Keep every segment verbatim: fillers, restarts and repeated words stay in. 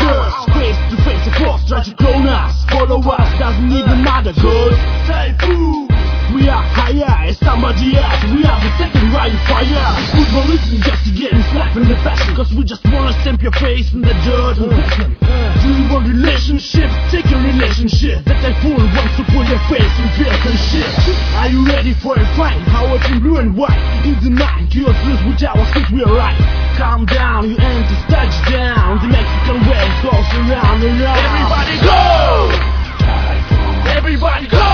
first, face to face across, try to clone us. Follow us, doesn't even matter, cause Typhoon, we are higher as somebody else. We are the second right fire. Football isn't just to get slapped in the fashion, cause we just wanna stamp your face in the dirt. uh, Do you want relationship? Take a relationship. That Typhoon wants to pull your face in fears and shit. Are you ready for a fight? Power in blue and white. In the night, yours lose with our feet, we're right. Calm down, you enter touchdown. The Mexican wave goes around and around. Everybody go! Everybody go!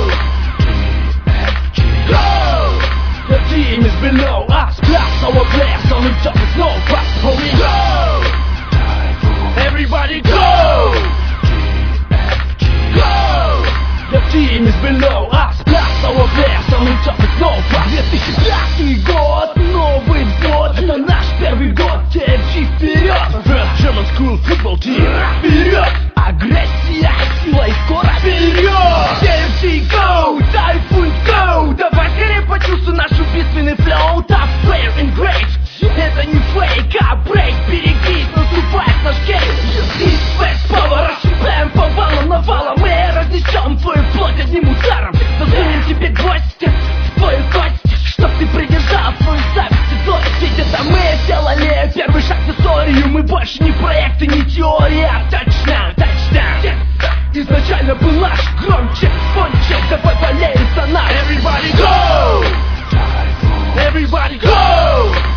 Go! The team is below us, plus our players on the top is no fuss for me. Go! Everybody go! Go! The team is below us, plus our players on the top is no fuss. две тысячи пятый год, Новый год, это наш первый год, ти эф джи вперед! First German School Football Team, вперед! Агрессия, сила и скорость, вперед! ти эф джи go! Typhoon go! Давай скорее почувствуй наш убийственный флоу. Tough player and great, это не фейк, а брейк. Берегись, наступает наш гейм. East West Power, расщепляем по валам, навалом. Мы разнесем твою плоть одним ударом. Засунем тебе гвоздь в твою кость, чтоб ты придержал свою зависть и злость. Ведь это мы сделали первый шаг в историю. Мы больше не проекты, не теория. Touchdown, touchdown. Изначально был наш громче, звонче. Давай болеем за нас. Everybody go! Everybody go!